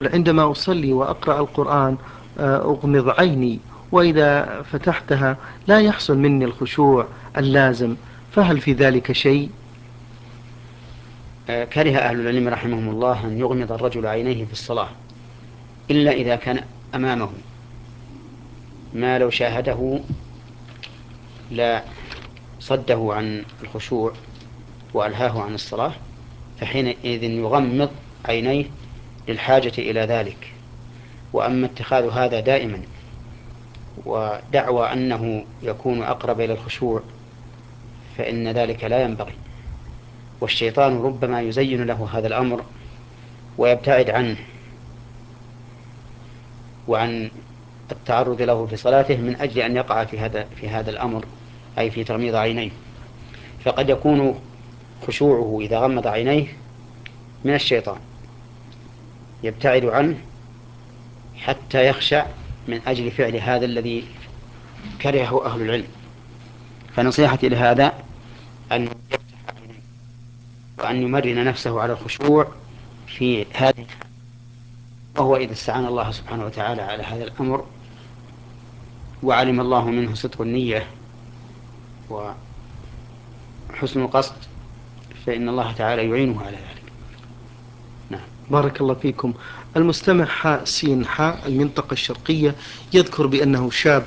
عندما أصلي وأقرأ القرآن أغمض عيني، وإذا فتحتها لا يحصل مني الخشوع اللازم، فهل في ذلك شيء؟ كره أهل العلم رحمهم الله أن يغمض الرجل عينيه في الصلاة إلا إذا كان أمامه ما لو شاهده لا صده عن الخشوع وألهاه عن الصلاة، فحينئذ يغمض عينيه للحاجة إلى ذلك. وأما اتخاذ هذا دائما ودعوى أنه يكون أقرب إلى الخشوع فإن ذلك لا ينبغي، والشيطان ربما يزين له هذا الأمر ويبتعد عنه وعن التعرض له في صلاته من أجل أن يقع في هذا الأمر، أي في تغميض عينيه. فقد يكون خشوعه إذا غمض عينيه من الشيطان، يبتعد عنه حتى يخشع من أجل فعل هذا الذي كرهه أهل العلم. فنصيحتي لهذا أن يفتح عينيه وأن يمرن نفسه على الخشوع في هذه، وهو إذا استعان الله سبحانه وتعالى على هذا الأمر وعلم الله منه صدق النية وحسن القصد فإن الله تعالى يعينه على ذلك. نعم. بارك الله فيكم. المستمع حاء سين حاء المنطقة الشرقية يذكر بأنه شاب